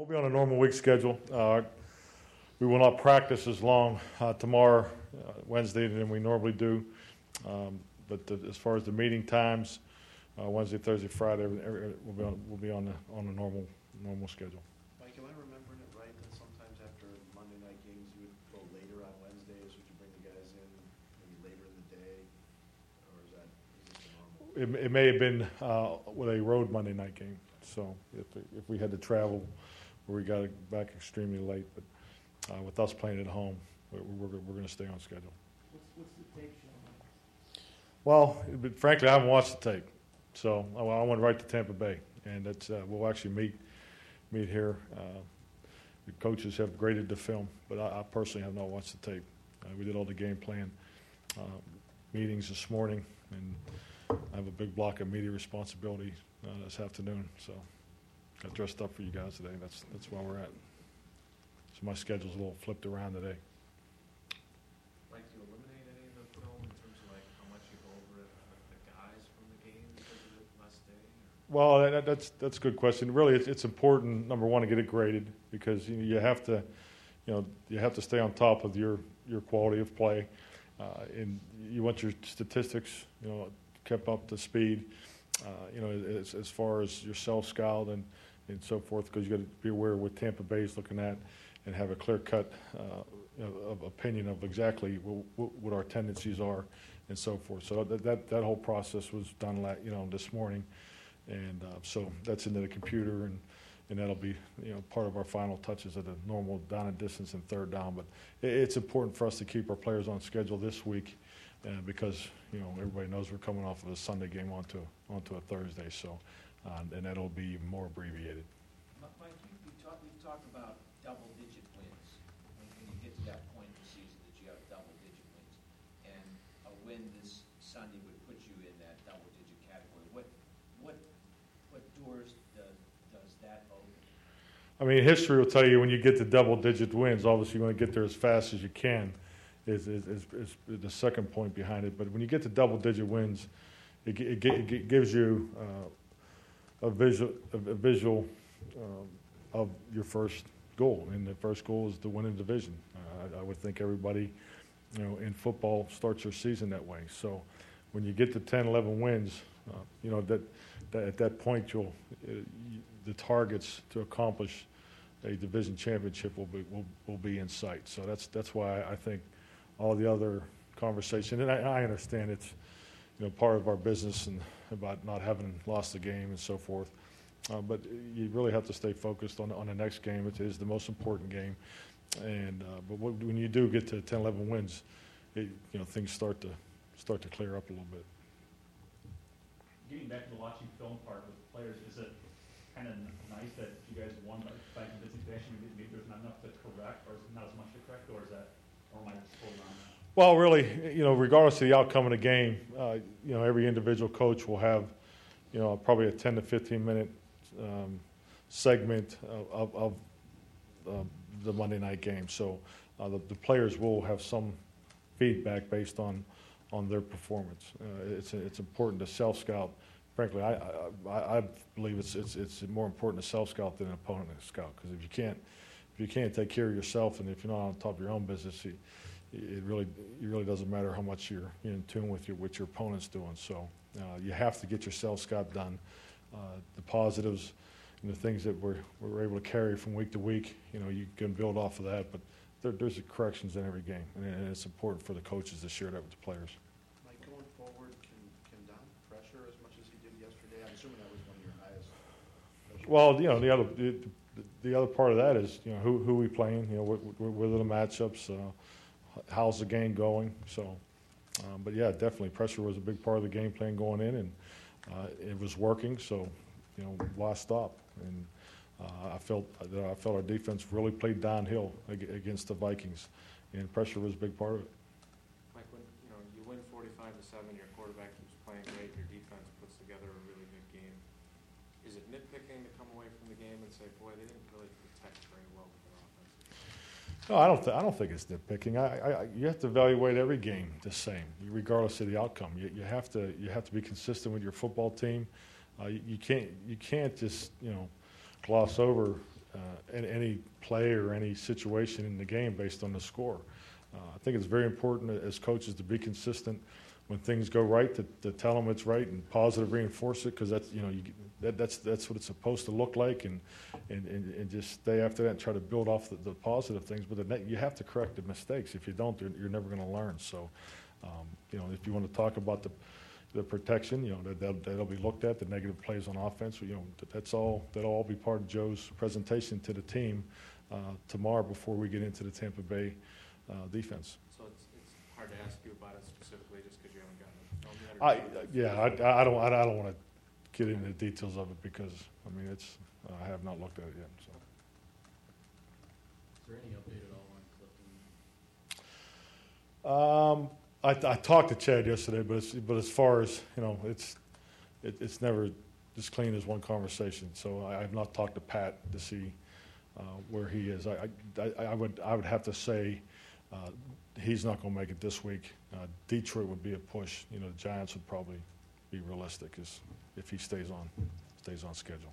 We'll be on a normal week schedule. We will not practice as long tomorrow, Wednesday, than we normally do. As far as the meeting times, Wednesday, Thursday, Friday, we'll be on a normal schedule. Mike, am I remembering it right that sometimes after Monday night games you would go later on Wednesdays? Would you bring the guys in maybe later in the day, or is this the normal? It may have been with a road Monday night game. So if we had to travel, where we got back extremely late, but with us playing at home, we're going to stay on schedule. What's the tape show? Well, frankly, I haven't watched the tape, so I went right to Tampa Bay, and that's we'll actually meet here. The coaches have graded the film, but I personally have not watched the tape. We did all the game plan meetings this morning, and I have a big block of media responsibility this afternoon, so got dressed up for you guys today. That's where we're at. So my schedule's a little flipped around today. Mike, do you eliminate any of the film in terms of like how much you go over it with the guys from the game because of the last day? Well, that's a good question. Really, it's important, number one, to get it graded because you have to stay on top of your quality of play, and you want your statistics kept up to speed. As far as your self-scout and so forth, because you got to be aware of what Tampa Bay is looking at and have a clear-cut of opinion of exactly what our tendencies are and so forth. So that whole process was done this morning, and so that's into the computer, and that'll be part of our final touches of the normal down and distance and third down. But it's important for us to keep our players on schedule this week. Because everybody knows we're coming off of a Sunday game onto a Thursday, so and that'll be even more abbreviated. Mike, you've talked about double-digit wins when you get to that point in the season that you have double-digit wins, and a win this Sunday would put you in that double-digit category. What doors does that open? I mean, history will tell you when you get to double-digit wins, obviously you want to get there as fast as you can. Is the second point behind it. But when you get to double-digit wins, it gives you a visual of your first goal, and the first goal is to win a division. I would think everybody, in football starts their season that way. So when you get to 10, 11 wins, that at that point the targets to accomplish a division championship will be in sight. So that's why I think all the other conversation, and I understand it's part of our business and about not having lost the game and so forth, but you really have to stay focused on the next game. It is the most important game, and but when you do get to 10, 11 wins, things start to clear up a little bit. Getting back to the watching film part with players, is it kind of nice that you guys won by convincing fashion? Maybe there's not enough to correct, or is it not as much to correct, or is that? Well, really, regardless of the outcome of the game, every individual coach will have, probably a 10 to 15 minute segment of the Monday night game. So the players will have some feedback based on their performance. It's important to self-scout. Frankly, I believe it's more important to self-scout than an opponent scout, because if you can't take care of yourself, and if you're not on top of your own business, it really doesn't matter how much you're in tune with what your opponent's doing. So you have to get your self-scout done. The positives and the things that we're able to carry from week to week, you can build off of that. But there's corrections in every game, and it's important for the coaches to share that with the players. Mike, going forward, can Don pressure as much as he did yesterday? I'm assuming that was one of your highest. Well, the other part of that is who we playing. What are the matchups? How's the game going? So, but yeah, definitely pressure was a big part of the game plan going in, and it was working. So, last stop, and I felt our defense really played downhill against the Vikings, and pressure was a big part of it. Mike, when you win 45-7, your quarterback keeps playing great, your defense puts together a really good game. Is it nitpicking to come away from the game and say, boy, they didn't really protect very well with their offense? No, I don't think it's nitpicking. You have to evaluate every game the same, regardless of the outcome. You have to be consistent with your football team. You can't just gloss over any play or any situation in the game based on the score. I think it's very important as coaches to be consistent when things go right, to tell them it's right and positive reinforce it, because that's, that's what it's supposed to look like, and just stay after that and try to build off the positive things. But you have to correct the mistakes. If you don't, you're never going to learn. So, if you want to talk about the protection, that'll be looked at. The negative plays on offense, that'll all be part of Joe's presentation to the team tomorrow before we get into the Tampa Bay defense. So it's hard to ask you about it specifically just because you haven't gotten it filmed yet? I don't want to get into the details of it because I have not looked at it yet. So. Is there any update at all on Clifton? I talked to Chad yesterday, but as far as it's never as clean as one conversation. So I have not talked to Pat to see where he is. I would have to say he's not going to make it this week. Detroit would be a push. The Giants would probably be realistic if he stays on schedule.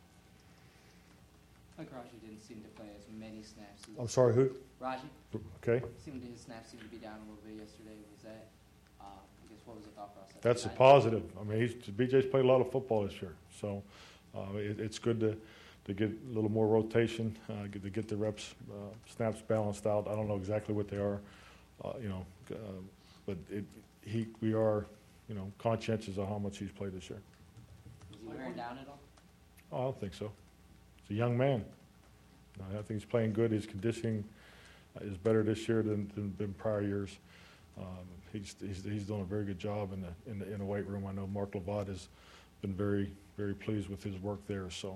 Like Raji didn't seem to play as many snaps. I'm sorry, who? Raji Okay. his snaps seemed to be down a little bit yesterday. Was that? I guess what was the thought process? That's a positive. BJ's played a lot of football this year, so it's good to get a little more rotation, to get the reps, snaps balanced out. I don't know exactly what they are, but we are, conscientious of how much he's played this year. Was he wearing down at all? Oh, I don't think so. He's a young man. I think he's playing good. His conditioning is better this year than prior years. He's doing a very good job in the weight room. I know Mark Lavad has been very, very pleased with his work there. So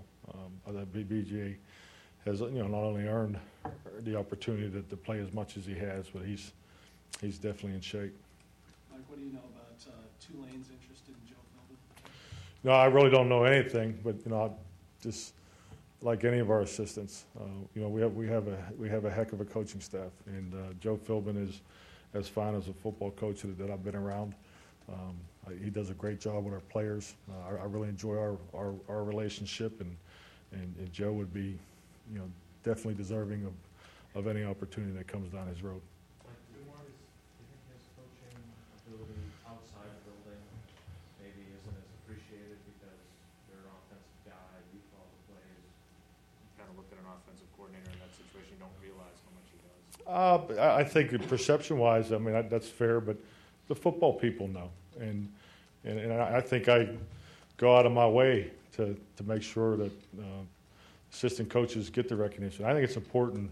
BJ has not only earned the opportunity to play as much as he has, but he's definitely in shape. Mike, what do you know about Tulane's interested in Joe Philbin? No, I really don't know anything, but just like any of our assistants, we have a heck of a coaching staff, and Joe Philbin is as fine as a football coach that I've been around. He does a great job with our players. I really enjoy our relationship, and Joe would be, definitely deserving of any opportunity that comes down his road. Do you think his coaching ability outside the building maybe isn't as appreciated because you're an offensive guy, you call the plays? You kind of look at an offensive coordinator in that situation, you don't realize how much he does. I think perception-wise, that's fair, but the football people know, and I think I go out of my way to make sure that assistant coaches get the recognition. I think it's important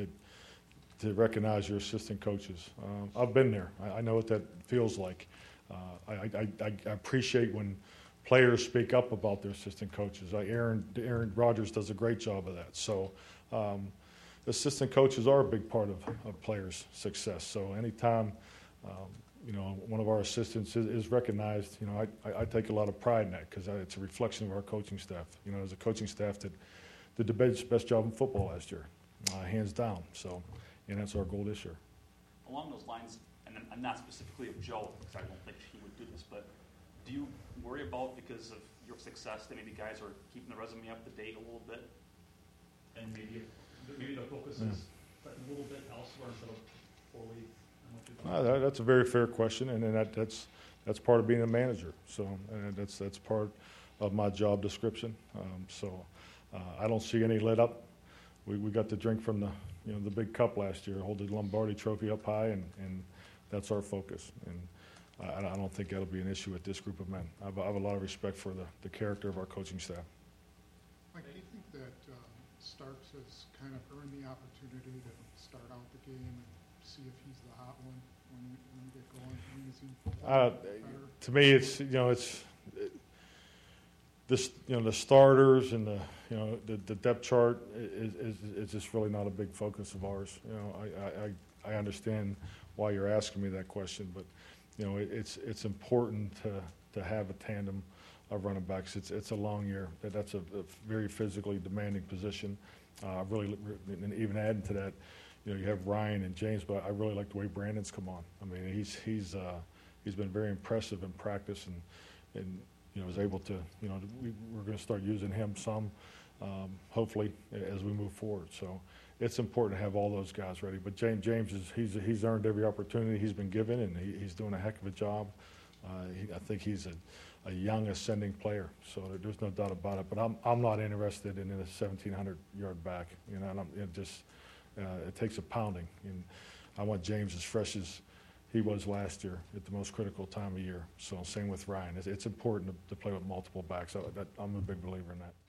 to recognize your assistant coaches. I've been there. I know what that feels like. I appreciate when players speak up about their assistant coaches. Aaron Rodgers does a great job of that. So assistant coaches are a big part of players' success. So anytime one of our assistants is recognized, I take a lot of pride in that because it's a reflection of our coaching staff. As a coaching staff that did the best job in football last year, hands down. So, and that's our goal this year. Along those lines, and not specifically of Joe, because I don't think he would do this, but do you worry about, because of your success, that maybe guys are keeping the resume up to date a little bit? And maybe the focus is a little bit elsewhere instead of fully on what you're doing? That's a very fair question, and that's part of being a manager. So that's part of my job description. I don't see any let up. We got to drink from the big cup last year, hold the Lombardi Trophy up high, and that's our focus. And I don't think that'll be an issue with this group of men. I have a lot of respect for the character of our coaching staff. Mike, do you think that Starks has kind of earned the opportunity to start out the game and see if he's the hot one when we get going? Is he better? To me, it's the starters and the depth chart is just really not a big focus of ours. I understand why you're asking me that question, but it's important to have a tandem of running backs. It's a long year. That's a very physically demanding position. Really, and even adding to that, you have Ryan and James, but I really like the way Brandon's come on. He's been very impressive in practice and was able to. We're going to start using him some hopefully as we move forward. So it's important to have all those guys ready. But James he's earned every opportunity he's been given, and he's doing a heck of a job. I think he's a young ascending player, so there's no doubt about it. But I'm not interested in a 1,700-yard back. You know, and it takes a pounding. And I want James as fresh as he was last year at the most critical time of year. So same with Ryan. It's important to play with multiple backs. I'm a big believer in that.